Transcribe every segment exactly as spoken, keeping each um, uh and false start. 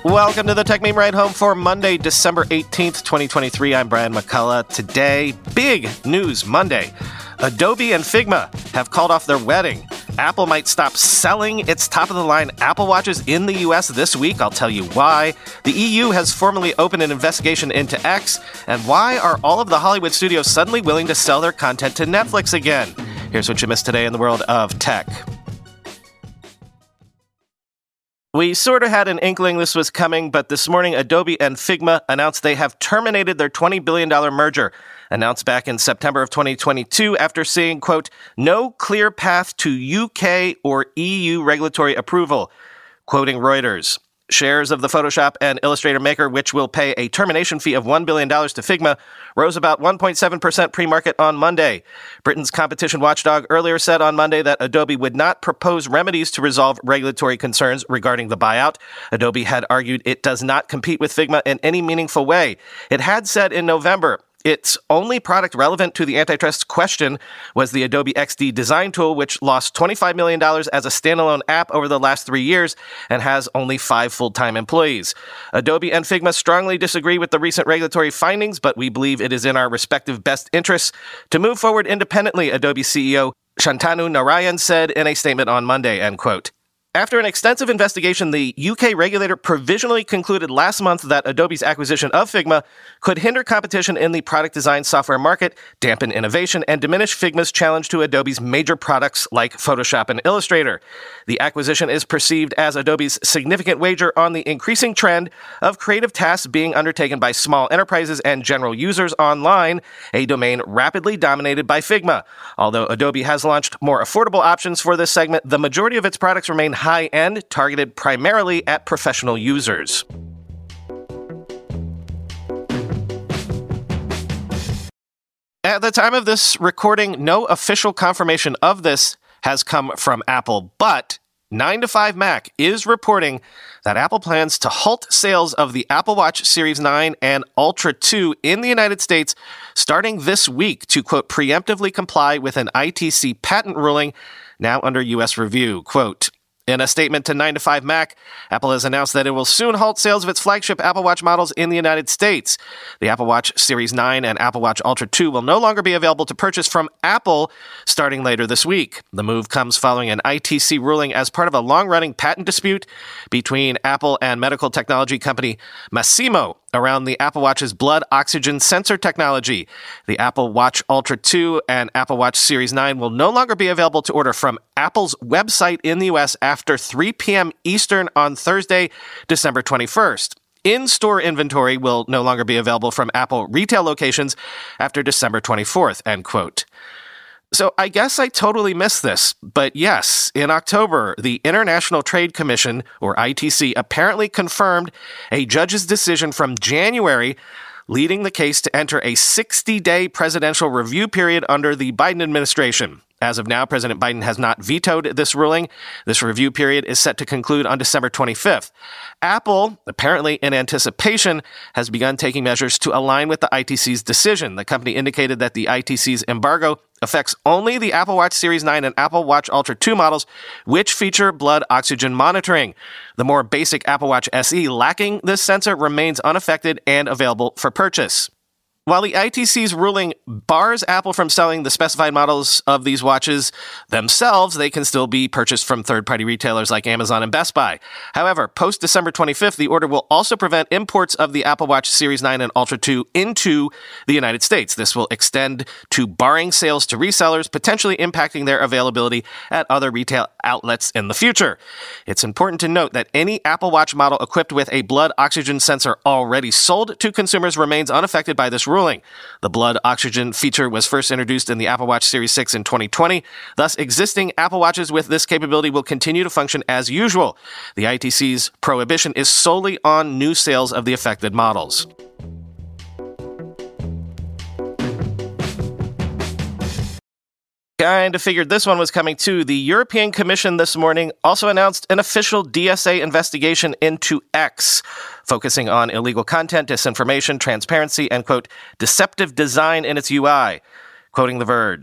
Welcome to the Tech Meme Ride Home for Monday, December eighteenth, twenty twenty-three. I'm Brian McCullough. Today, big news Monday. Adobe and Figma have called off their wedding. Apple might stop selling its top-of-the-line Apple Watches in the U S this week. I'll tell you why. The E U has formally opened an investigation into X. And why are all of the Hollywood studios suddenly willing to sell their content to Netflix again? Here's what you missed today in the world of tech. We sort of had an inkling this was coming, but this morning Adobe and Figma announced they have terminated their twenty billion dollars merger, announced back in September of twenty twenty-two after seeing, quote, no clear path to U K or E U regulatory approval. Quoting Reuters, shares of the Photoshop and Illustrator maker, which will pay a termination fee of one billion dollars to Figma, rose about one point seven percent pre-market on Monday. Britain's competition watchdog earlier said on Monday that Adobe would not propose remedies to resolve regulatory concerns regarding the buyout. Adobe had argued it does not compete with Figma in any meaningful way. It had said in November its only product relevant to the antitrust question was the Adobe X D design tool, which lost twenty-five million dollars as a standalone app over the last three years and has only five full-time employees. Adobe and Figma strongly disagree with the recent regulatory findings, but we believe it is in our respective best interests to move forward independently, Adobe C E O Shantanu Narayan said in a statement on Monday, end quote. After an extensive investigation, the U K regulator provisionally concluded last month that Adobe's acquisition of Figma could hinder competition in the product design software market, dampen innovation, and diminish Figma's challenge to Adobe's major products like Photoshop and Illustrator. The acquisition is perceived as Adobe's significant wager on the increasing trend of creative tasks being undertaken by small enterprises and general users online, a domain rapidly dominated by Figma. Although Adobe has launched more affordable options for this segment, the majority of its products remain high-end, targeted primarily at professional users. At the time of this recording, no official confirmation of this has come from Apple, but nine to five Mac is reporting that Apple plans to halt sales of the Apple Watch Series nine and Ultra two in the United States starting this week to, quote, preemptively comply with an I T C patent ruling now under U S review, quote. In a statement to nine to five Mac, Apple has announced that it will soon halt sales of its flagship Apple Watch models in the United States. The Apple Watch Series nine and Apple Watch Ultra two will no longer be available to purchase from Apple starting later this week. The move comes following an I T C ruling as part of a long-running patent dispute between Apple and medical technology company Masimo around the Apple Watch's blood oxygen sensor technology. The Apple Watch Ultra two and Apple Watch Series nine will no longer be available to order from Apple's website in the U S after three p.m. Eastern on Thursday, December twenty-first. In-store inventory will no longer be available from Apple retail locations after December twenty-fourth, end quote. So I guess I totally missed this, but yes, in October, the International Trade Commission, or I T C, apparently confirmed a judge's decision from January leading the case to enter a sixty-day presidential review period under the Biden administration. As of now, President Biden has not vetoed this ruling. This review period is set to conclude on December twenty-fifth. Apple, apparently in anticipation, has begun taking measures to align with the I T C's decision. The company indicated that the I T C's embargo affects only the Apple Watch Series nine and Apple Watch Ultra two models, which feature blood oxygen monitoring. The more basic Apple Watch S E lacking this sensor remains unaffected and available for purchase. While the I T C's ruling bars Apple from selling the specified models of these watches themselves, they can still be purchased from third-party retailers like Amazon and Best Buy. However, post-December twenty-fifth, the order will also prevent imports of the Apple Watch Series nine and Ultra two into the United States. This will extend to barring sales to resellers, potentially impacting their availability at other retail outlets in the future. It's important to note that any Apple Watch model equipped with a blood oxygen sensor already sold to consumers remains unaffected by this ruling. The blood oxygen feature was first introduced in the Apple Watch Series six in twenty twenty. Thus, existing Apple Watches with this capability will continue to function as usual. The I T C's prohibition is solely on new sales of the affected models. Kind of figured this one was coming too. The European Commission this morning also announced an official D S A investigation into X, focusing on illegal content, disinformation, transparency, and, quote, deceptive design in its U I. Quoting The Verge,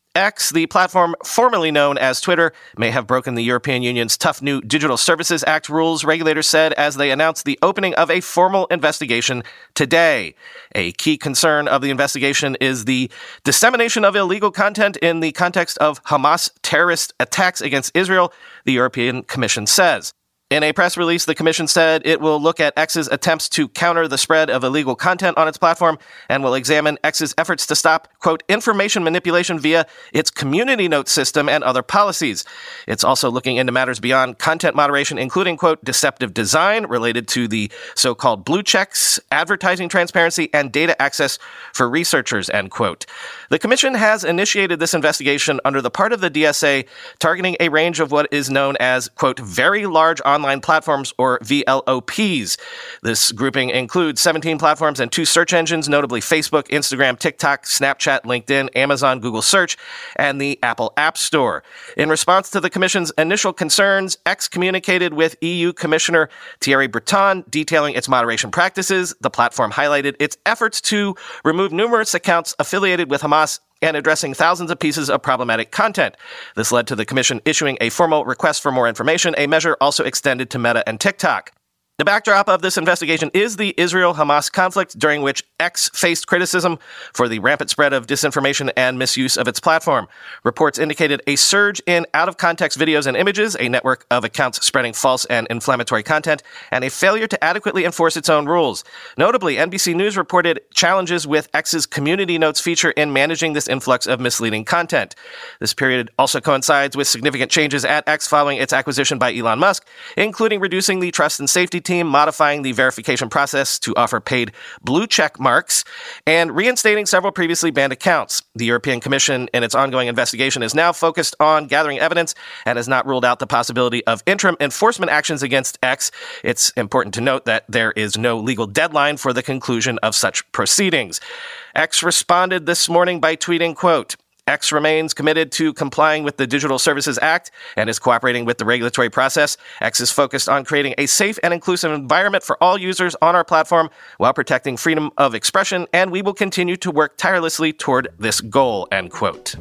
X, the platform formerly known as Twitter, may have broken the European Union's tough new Digital Services Act rules, regulators said as they announced the opening of a formal investigation today. A key concern of the investigation is the dissemination of illegal content in the context of Hamas terrorist attacks against Israel, the European Commission says. In a press release, the Commission said it will look at X's attempts to counter the spread of illegal content on its platform and will examine X's efforts to stop, quote, information manipulation via its community notes system and other policies. It's also looking into matters beyond content moderation, including, quote, deceptive design related to the so-called blue checks, advertising transparency, and data access for researchers, end quote. The Commission has initiated this investigation under the part of the D S A targeting a range of what is known as, quote, very large online Online platforms, or V L O Ps. This grouping includes seventeen platforms and two search engines, notably Facebook, Instagram, TikTok, Snapchat, LinkedIn, Amazon, Google Search, and the Apple App Store. In response to the Commission's initial concerns, X communicated with E U Commissioner Thierry Breton detailing its moderation practices. The platform highlighted its efforts to remove numerous accounts affiliated with Hamas and addressing thousands of pieces of problematic content. This led to the Commission issuing a formal request for more information, a measure also extended to Meta and TikTok. The backdrop of this investigation is the Israel-Hamas conflict, during which X faced criticism for the rampant spread of disinformation and misuse of its platform. Reports indicated a surge in out-of-context videos and images, a network of accounts spreading false and inflammatory content, and a failure to adequately enforce its own rules. Notably, N B C News reported challenges with X's Community Notes feature in managing this influx of misleading content. This period also coincides with significant changes at X following its acquisition by Elon Musk, including reducing the trust and safety team, modifying the verification process to offer paid blue check marks, and reinstating several previously banned accounts. The European Commission, in its ongoing investigation, is now focused on gathering evidence and has not ruled out the possibility of interim enforcement actions against X. It's important to note that there is no legal deadline for the conclusion of such proceedings. X responded this morning by tweeting, quote, X remains committed to complying with the Digital Services Act and is cooperating with the regulatory process. X is focused on creating a safe and inclusive environment for all users on our platform while protecting freedom of expression, and we will continue to work tirelessly toward this goal, end quote.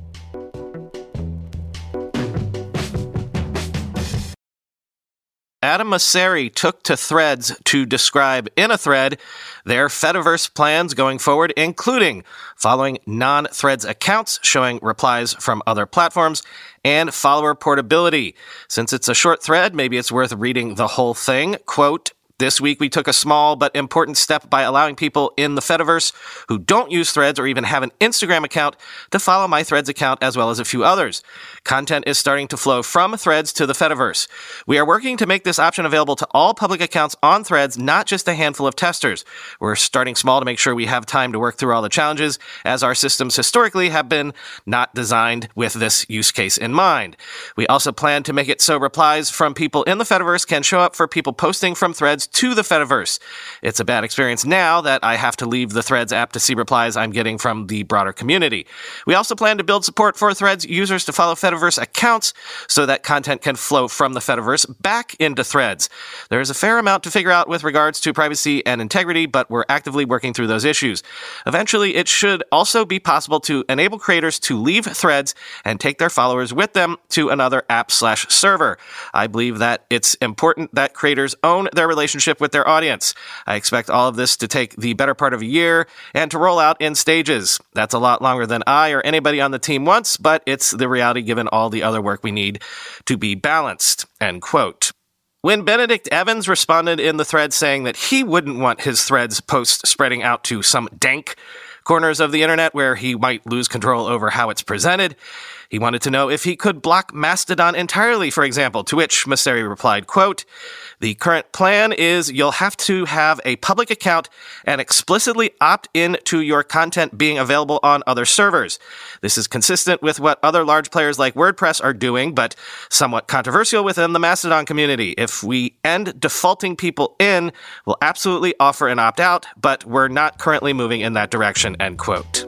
Adam Mosseri took to Threads to describe in a thread their Fediverse plans going forward, including following non-Threads accounts, showing replies from other platforms, and follower portability. Since it's a short thread, maybe it's worth reading the whole thing. Quote, this week, we took a small but important step by allowing people in the Fediverse who don't use Threads or even have an Instagram account to follow my Threads account as well as a few others. Content is starting to flow from Threads to the Fediverse. We are working to make this option available to all public accounts on Threads, not just a handful of testers. We're starting small to make sure we have time to work through all the challenges, as our systems historically have been not designed with this use case in mind. We also plan to make it so replies from people in the Fediverse can show up for people posting from Threads to the Fediverse. It's a bad experience now that I have to leave the Threads app to see replies I'm getting from the broader community. We also plan to build support for Threads users to follow Fediverse accounts so that content can flow from the Fediverse back into Threads. There is a fair amount to figure out with regards to privacy and integrity, but we're actively working through those issues. Eventually, it should also be possible to enable creators to leave Threads and take their followers with them to another app slash server. I believe that it's important that creators own their relationship with their audience. I expect all of this to take the better part of a year and to roll out in stages. That's a lot longer than I or anybody on the team wants, but it's the reality given all the other work we need to be balanced, end quote. When Benedict Evans responded in the thread saying that he wouldn't want his Threads posts spreading out to some dank corners of the internet where he might lose control over how it's presented, he wanted to know if he could block Mastodon entirely, for example, to which Mosseri replied, quote, the current plan is you'll have to have a public account and explicitly opt in to your content being available on other servers. This is consistent with what other large players like WordPress are doing, but somewhat controversial within the Mastodon community. If we end defaulting people in, we'll absolutely offer an opt-out, but we're not currently moving in that direction, end quote.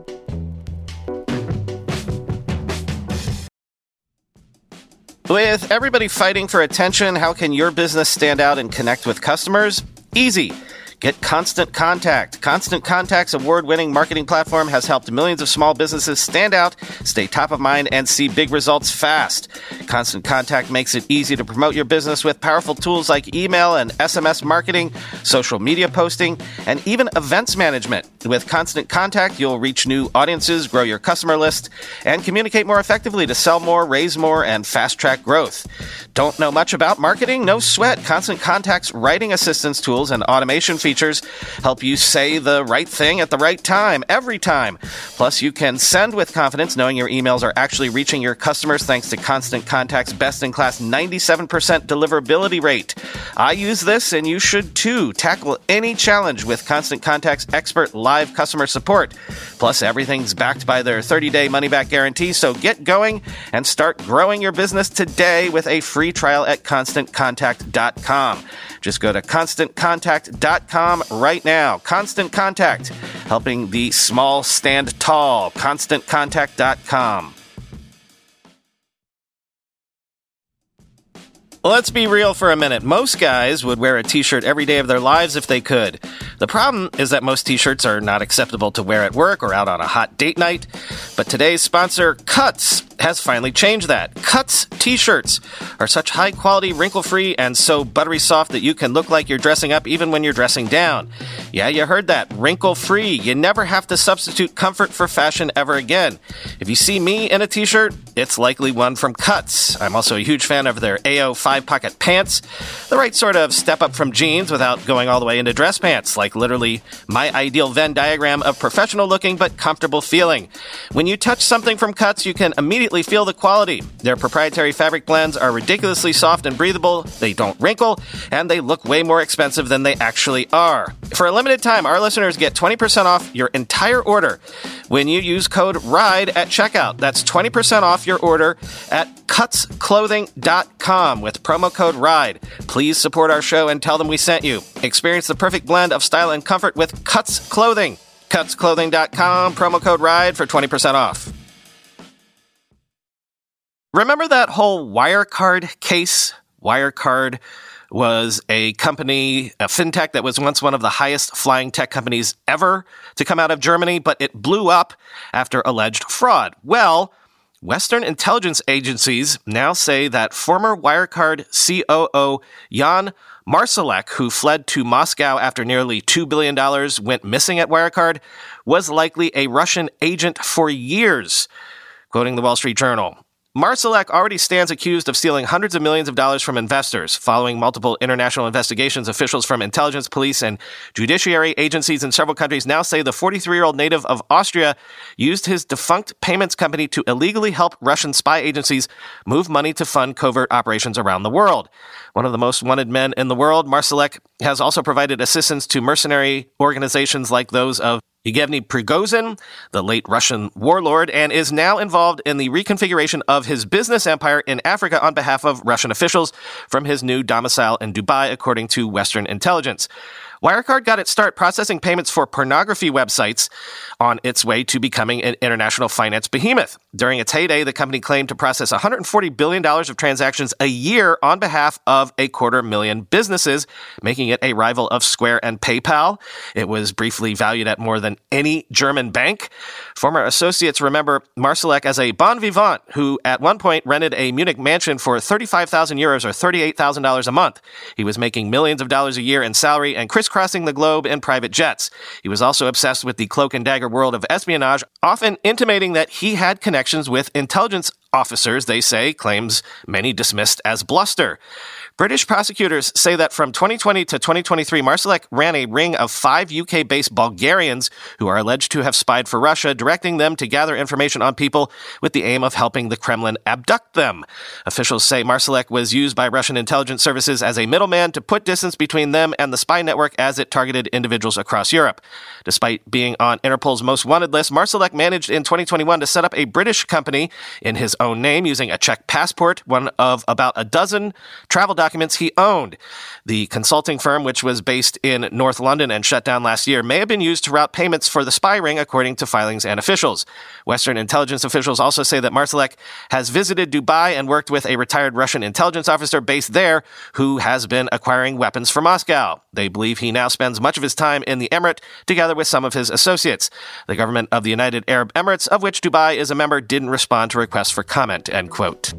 With everybody fighting for attention, how can your business stand out and connect with customers? Easy. Get Constant Contact. Constant Contact's award-winning marketing platform has helped millions of small businesses stand out, stay top of mind, and see big results fast. Constant Contact makes it easy to promote your business with powerful tools like email and S M S marketing, social media posting, and even events management. With Constant Contact, you'll reach new audiences, grow your customer list, and communicate more effectively to sell more, raise more, and fast-track growth. Don't know much about marketing? No sweat. Constant Contact's writing assistance tools and automation features help you say the right thing at the right time, every time. Plus, you can send with confidence knowing your emails are actually reaching your customers thanks to Constant Contact's best-in-class ninety-seven percent deliverability rate. I use this, and you should too. Tackle any challenge with Constant Contact's expert live customer support. Plus, everything's backed by their thirty-day money-back guarantee, so get going and start growing your business today with a free trial at constant contact dot com. Just go to constant contact dot com right now. Constant Contact, helping the small stand tall. constant contact dot com. Let's be real for a minute. Most guys would wear a t-shirt every day of their lives if they could. The problem is that most t-shirts are not acceptable to wear at work or out on a hot date night. But today's sponsor, Cuts, has finally changed that. Cuts t-shirts are such high-quality, wrinkle-free, and so buttery soft that you can look like you're dressing up even when you're dressing down. Yeah, you heard that. Wrinkle-free. You never have to substitute comfort for fashion ever again. If you see me in a t-shirt, it's likely one from Cuts. I'm also a huge fan of their A O five-pocket pants, the right sort of step up from jeans without going all the way into dress pants, like literally my ideal Venn diagram of professional-looking but comfortable feeling. When you touch something from Cuts, you can immediately feel the quality. Their proprietary fabric blends are ridiculously soft and breathable, they don't wrinkle, and they look way more expensive than they actually are. For a limited time, our listeners get twenty percent off your entire order when you use code RIDE at checkout. That's twenty percent off your order at cuts clothing dot com with promo code RIDE. Please support our show and tell them we sent you. Experience the perfect blend of style and comfort with Cuts Clothing. cuts clothing dot com, promo code RIDE for twenty percent off. Remember that whole Wirecard case? Wirecard was a company, a fintech that was once one of the highest flying tech companies ever to come out of Germany, but it blew up after alleged fraud. Well, Western intelligence agencies now say that former Wirecard C O O Jan Marsalek, who fled to Moscow after nearly two billion dollars went missing at Wirecard, was likely a Russian agent for years, quoting the Wall Street Journal. Marsalek already stands accused of stealing hundreds of millions of dollars from investors. Following multiple international investigations, officials from intelligence, police, and judiciary agencies in several countries now say the forty-three-year-old native of Austria used his defunct payments company to illegally help Russian spy agencies move money to fund covert operations around the world. One of the most wanted men in the world, Marsalek has also provided assistance to mercenary organizations like those of Yevgeny Prigozhin, the late Russian warlord, and is now involved in the reconfiguration of his business empire in Africa on behalf of Russian officials from his new domicile in Dubai, according to Western intelligence. Wirecard got its start processing payments for pornography websites on its way to becoming an international finance behemoth. During its heyday, the company claimed to process one hundred forty billion dollars of transactions a year on behalf of a quarter million businesses, making it a rival of Square and PayPal. It was briefly valued at more than any German bank. Former associates remember Marsalek as a bon vivant who at one point rented a Munich mansion for thirty-five thousand euros or thirty-eight thousand dollars a month. He was making millions of dollars a year in salary and crisscrossing the globe in private jets. He was also obsessed with the cloak and dagger world of espionage, often intimating that he had connections with intelligence officers, they say, claims many dismissed as bluster. British prosecutors say that from twenty twenty to twenty twenty-three, Marsalek ran a ring of five U K-based Bulgarians who are alleged to have spied for Russia, directing them to gather information on people with the aim of helping the Kremlin abduct them. Officials say Marsalek was used by Russian intelligence services as a middleman to put distance between them and the spy network as it targeted individuals across Europe. Despite being on Interpol's most wanted list, Marsalek managed in twenty twenty-one to set up a British company in his own name using a Czech passport, one of about a dozen travel documents he owned. The consulting firm, which was based in North London and shut down last year, may have been used to route payments for the spy ring, according to filings and officials. Western intelligence officials also say that Marsalek has visited Dubai and worked with a retired Russian intelligence officer based there who has been acquiring weapons for Moscow. They believe he now spends much of his time in the Emirate together with some of his associates. The government of the United Arab Emirates, of which Dubai is a member, didn't respond to requests for comment, end quote.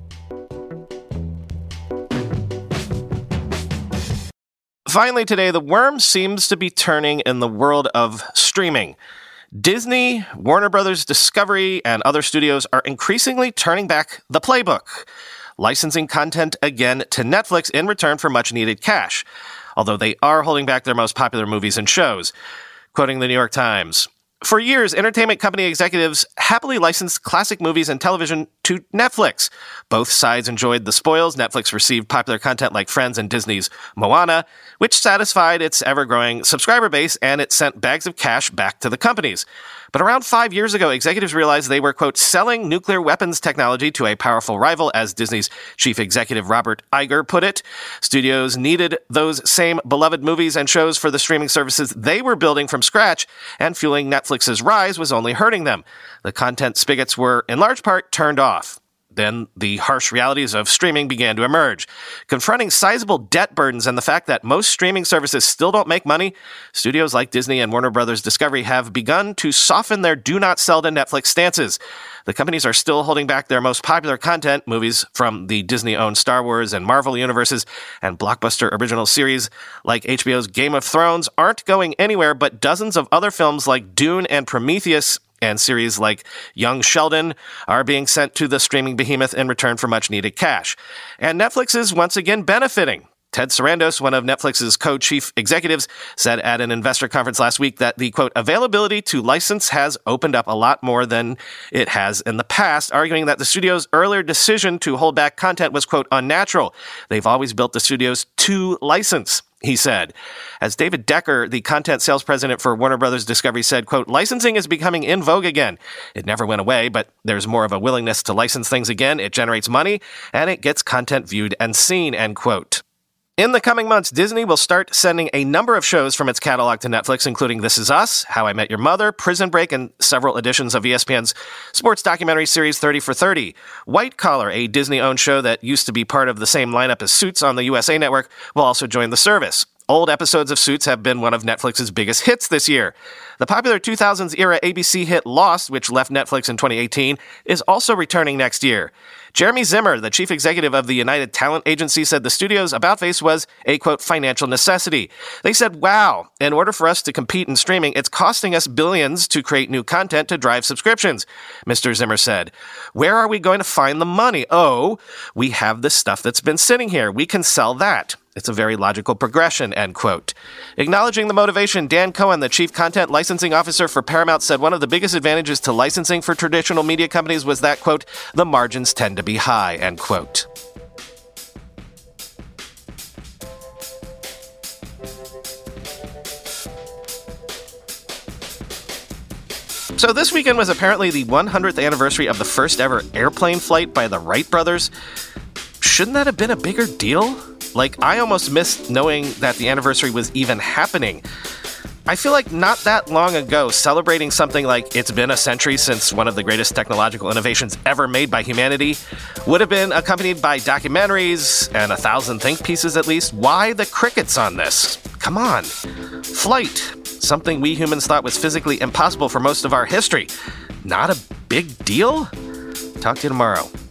Finally today, the worm seems to be turning in the world of streaming. Disney, Warner Brothers Discovery, and other studios are increasingly turning back the playbook, licensing content again to Netflix in return for much-needed cash, although they are holding back their most popular movies and shows. Quoting the New York Times, "For years, entertainment company executives happily licensed classic movies and television to Netflix. Both sides enjoyed the spoils. Netflix received popular content like Friends and Disney's Moana, which satisfied its ever-growing subscriber base, and it sent bags of cash back to the companies. But around five years ago, executives realized they were, quote, selling nuclear weapons technology to a powerful rival, as Disney's chief executive Robert Iger put it. Studios needed those same beloved movies and shows for the streaming services they were building from scratch, and fueling Netflix's rise was only hurting them. The content spigots were, in large part, turned off. Then the harsh realities of streaming began to emerge. Confronting sizable debt burdens and the fact that most streaming services still don't make money, studios like Disney and Warner Brothers Discovery have begun to soften their do not sell to Netflix stances. The companies are still holding back their most popular content, movies from the Disney-owned Star Wars and Marvel universes, and blockbuster original series like H B O's Game of Thrones aren't going anywhere, but dozens of other films like Dune and Prometheus and series like Young Sheldon are being sent to the streaming behemoth in return for much-needed cash. And Netflix is once again benefiting. Ted Sarandos, one of Netflix's co-chief executives, said at an investor conference last week that the, quote, availability to license has opened up a lot more than it has in the past, arguing that the studio's earlier decision to hold back content was, quote, unnatural. They've always built the studios to license, he said. As David Decker, the content sales president for Warner Brothers Discovery, said, quote, licensing is becoming in vogue again. It never went away, but there's more of a willingness to license things again. It generates money, and it gets content viewed and seen, end quote. In the coming months, Disney will start sending a number of shows from its catalog to Netflix, including This Is Us, How I Met Your Mother, Prison Break, and several editions of E S P N's sports documentary series thirty for thirty. White Collar, a Disney-owned show that used to be part of the same lineup as Suits on the U S A Network, will also join the service. Old episodes of Suits have been one of Netflix's biggest hits this year. The popular two thousands era A B C hit Lost, which left Netflix in twenty eighteen, is also returning next year. Jeremy Zimmer, the chief executive of the United Talent Agency, said the studio's about-face was a, quote, financial necessity. They said, wow, in order for us to compete in streaming, it's costing us billions to create new content to drive subscriptions, Mister Zimmer said. Where are we going to find the money? Oh, we have this stuff that's been sitting here. We can sell that. It's a very logical progression, end quote. Acknowledging the motivation, Dan Cohen, the chief content licensing officer for Paramount, said one of the biggest advantages to licensing for traditional media companies was that, quote, the margins tend to be high, end quote. So this weekend was apparently the one hundredth anniversary of the first ever airplane flight by the Wright brothers. Shouldn't that have been a bigger deal? Like, I almost missed knowing that the anniversary was even happening. I feel like not that long ago, celebrating something like it's been a century since one of the greatest technological innovations ever made by humanity would have been accompanied by documentaries and a thousand think pieces at least. Why the crickets on this? Come on. Flight, something we humans thought was physically impossible for most of our history. Not a big deal? Talk to you tomorrow.